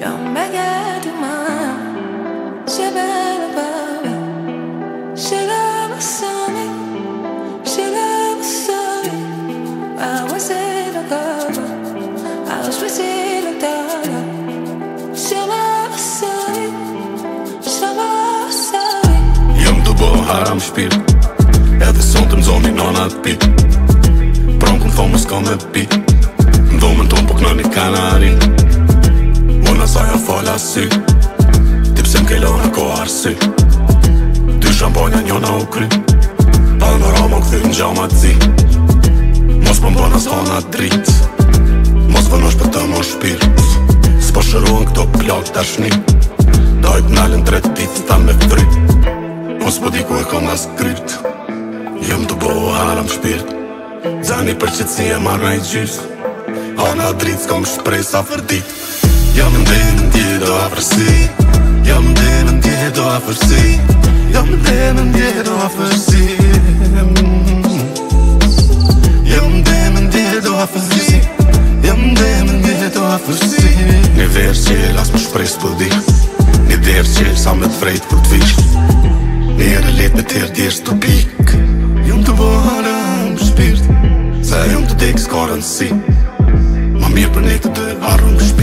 Jam baguette man, she better baby. She love sunny, she love sunny. I was in a cover, I was in a dollar. She love sunny, she love sunny. Jam të bo haram shpirt, edhe sonte m'zoni nona t'pit. Prom kun thonë s'ka me pit, m'dhomën ton po knoni kanarin. Unë asaja fala sy, ti pse m'kelona ko arsy. Ty shambonja njona u kry, panorama këthy n'gjama t'zi. Mos më mbona s'hona drit, mos vënosh për të më shpirt. S'po shëruan këto plak tashni, dajt n'alën 3 ditë ta me fry. Mos po di ku e kom as krypt, jëm të bo haram shpirt. Zani për qëtësi e marrë i gjys, hana drit s'kom shprej sa për dit. Jam ndë ndje do afërsi, jam ndë ndje do afërsi, jam ndë ndje do afërsi. Jam ndë ndje do afërsi, jam ndë ndje do afërsi. Një verë qel as më shprej s'po di, një derë qel sa me t'vrejt kur t'vish. Njerë let me tërë djesht të pik, jam të bo haram shpirt, se jam të dek s'ka rëndësi. Ma mirë për ne të dë harëm shpirt.